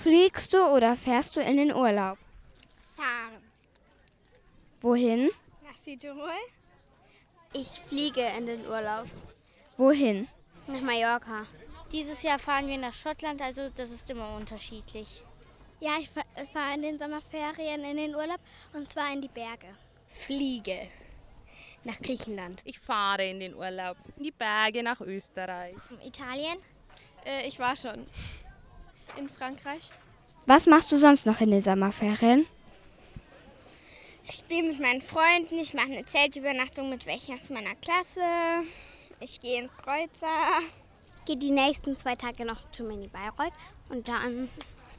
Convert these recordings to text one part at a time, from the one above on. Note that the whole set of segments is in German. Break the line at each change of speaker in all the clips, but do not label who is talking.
Fliegst du oder fährst du in den Urlaub?
Fahren.
Wohin?
Nach Südtirol.
Ich fliege in den Urlaub.
Wohin?
Nach Mallorca. Dieses Jahr fahren wir nach Schottland, also das ist immer unterschiedlich.
Ja, ich fahre in den Sommerferien in den Urlaub und zwar in die Berge.
Fliege nach Griechenland.
Ich fahre in den Urlaub, in die Berge nach Österreich.
Italien?
Ich war schon in Frankreich.
Was machst du sonst noch in den Sommerferien?
Ich spiele mit meinen Freunden, ich mache eine Zeltübernachtung mit welchen aus meiner Klasse. Ich gehe ins Kreuzer.
Ich gehe die nächsten 2 Tage noch zu Mini Bayreuth und dann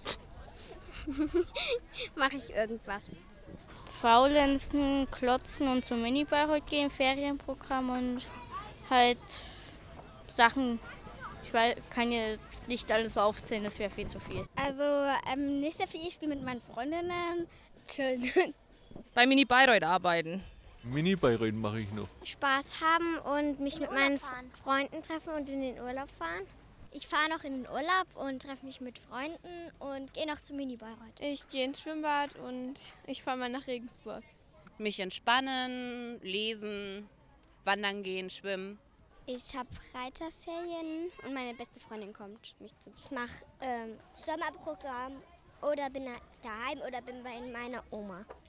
mache ich irgendwas. Faulenzen, klotzen und zum Mini Bayreuth gehen, Ferienprogramm und halt Sachen. Kann jetzt nicht alles aufzählen, das wäre viel zu viel.
Also nicht sehr viel, ich spiele mit meinen Freundinnen. Chillen.
Bei Mini Bayreuth arbeiten.
Mini Bayreuth mache ich noch.
Spaß haben und mich mit meinen Freunden treffen und in den Urlaub fahren.
Ich fahre noch in den Urlaub und treffe mich mit Freunden und gehe noch zu Mini Bayreuth.
Ich gehe ins Schwimmbad und ich fahre mal nach Regensburg.
Mich entspannen, lesen, wandern gehen, schwimmen.
Ich habe Reiterferien und meine beste Freundin kommt mich zu. Ich mache Sommerprogramm oder bin daheim oder bin bei meiner Oma.